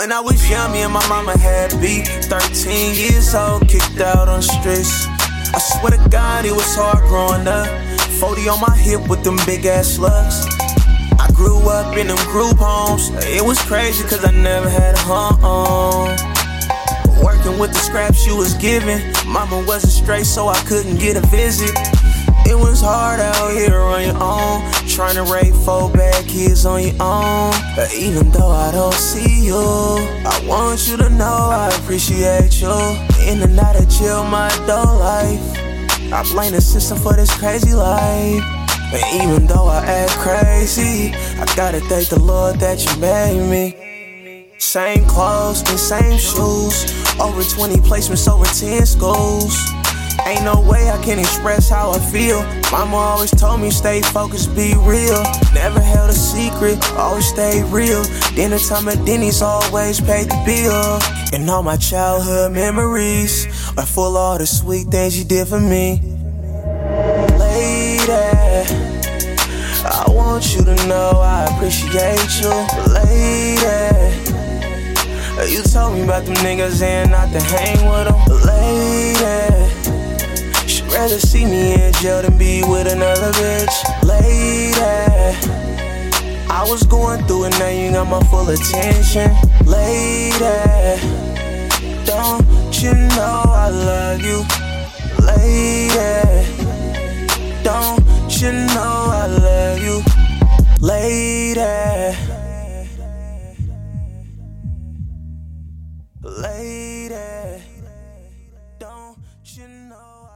When I was young, me and my mama had beef. 13 years old, kicked out on the streets. I swear to God, it was hard growing up. 40 on my hip with them big ass slugs. I grew up in them group homes. It was crazy cause I never had a home. Working with the scraps you was given. Mama wasn't straight so I couldn't get a visit. It was hard out here on your own, trying to raise 4 bad kids on your own. But even though I don't see you, I want you to know I appreciate you. In and out of jail, my adult life, I blame the system for this crazy life. And even though I act crazy, I gotta thank the Lord that you made me. Same clothes and same shoes, over 20 placements, over 10 schools. Ain't no way I can express how I feel. Mama always told me stay focused, be real. Never held a secret, always stay real. Dinner time at Denny's, always paid the bill. And all my childhood memories are full of all the sweet things you did for me. Lady, I want you to know I appreciate you. Lady, you told me about them niggas and not to hang with them. Lady, she'd rather see me in jail than be with another bitch. Lady, I was going through it, now you got my full attention. Lady, don't you know I love you? Lady, don't you know I love you? Lady, lady, don't you know